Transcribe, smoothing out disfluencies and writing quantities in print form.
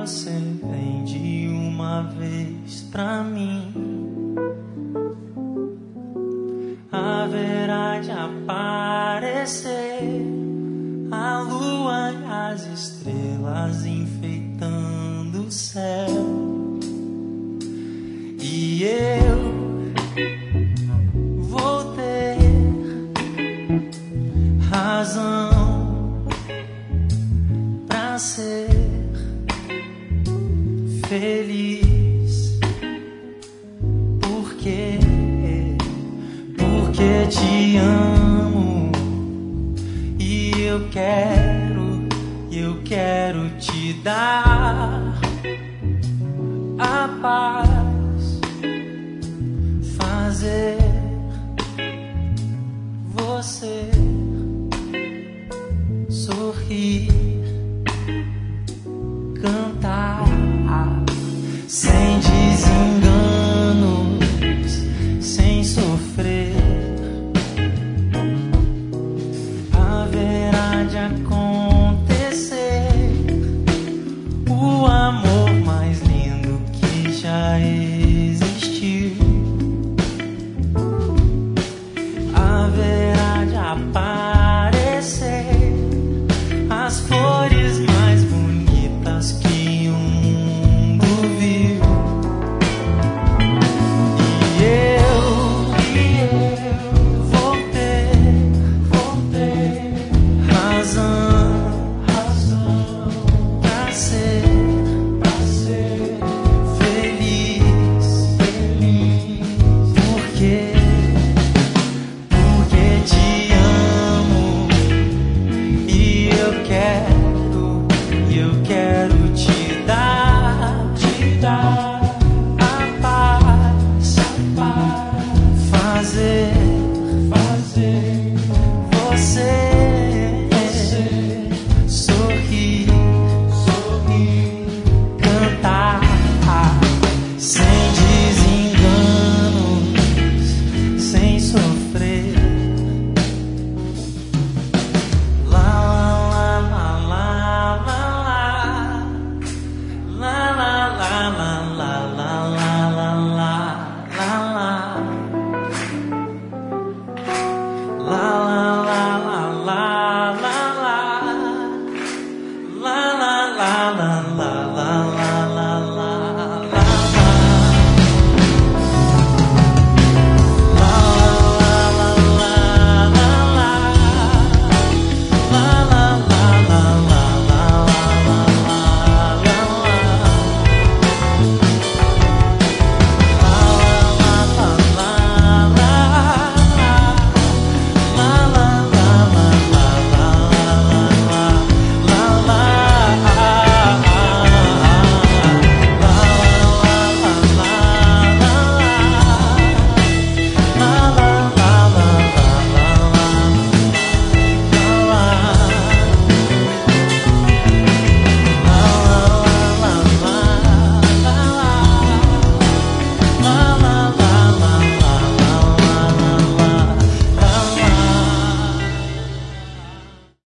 você vem de uma vez pra mim, haverá de aparecer a lua e as estrelas enfeitando o céu. E eu vou ter razão pra ser feliz, porque te amo e eu quero te dar a paz, fazer você sorrir, cantar sem desenganos, sem sofrer. Haverá de acontecer o amor mais lindo que já